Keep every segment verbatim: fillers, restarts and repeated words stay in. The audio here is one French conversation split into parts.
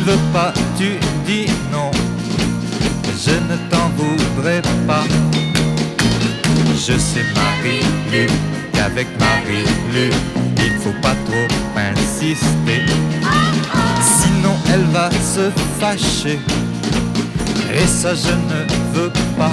veux pas, tu dis non. Je ne t'en voudrais pas. Je sais Marie-Lu, qu'avec Marie-Lu, il faut pas trop insister. Sinon elle va se fâcher, et ça je ne veux pas.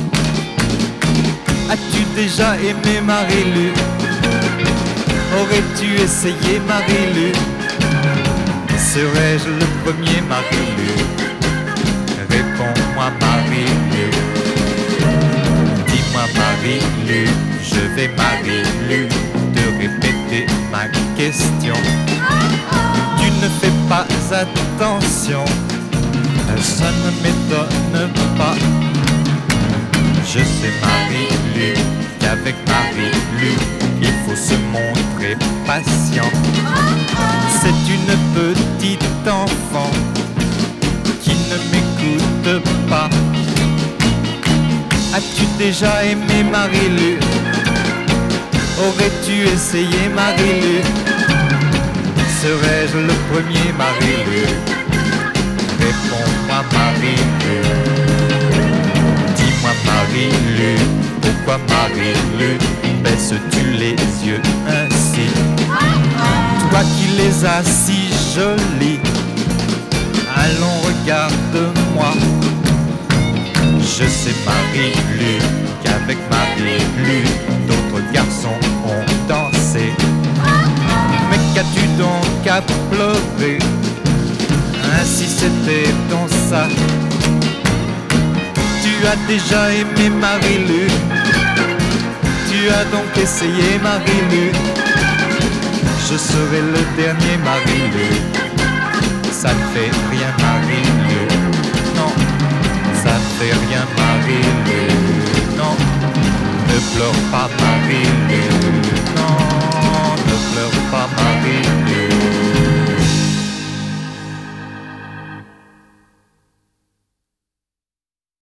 As-tu déjà aimé Marie-Lu? Aurais-tu essayé Marie-Lu? Serais-je le premier Marie-Lu? Réponds-moi Marie-Lu. Dis-moi Marie-Lu, je vais Marie-Lu te répéter ma question. Tu ne fais pas attention, ça ne m'étonne pas. Je sais Marie-Lu, qu'avec Marie-Lu, il faut se montrer patient. C'est une petite enfant qui ne m'écoute pas. As-tu déjà aimé Marie-Lu? Aurais-tu essayé Marie-Lu? Serais-je le premier Marie-Lu? Réponds-moi Marie-Lu. Dis-moi Marie-Lu, pourquoi Marie-Lu baisses-tu les yeux ainsi? Toi qui les as si jolis, allons regarde-moi. Je sais Marie-Lu, qu'avec Marie-Lu, d'autres garçons ont dansé. Mais qu'as-tu donc à pleurer? Ainsi c'était ton ça. Tu as déjà aimé Marie-Lu? Tu as donc essayé Marie-Lu? Je serai le dernier Marie-Lu. Ça ne fait rien Marie-Lu.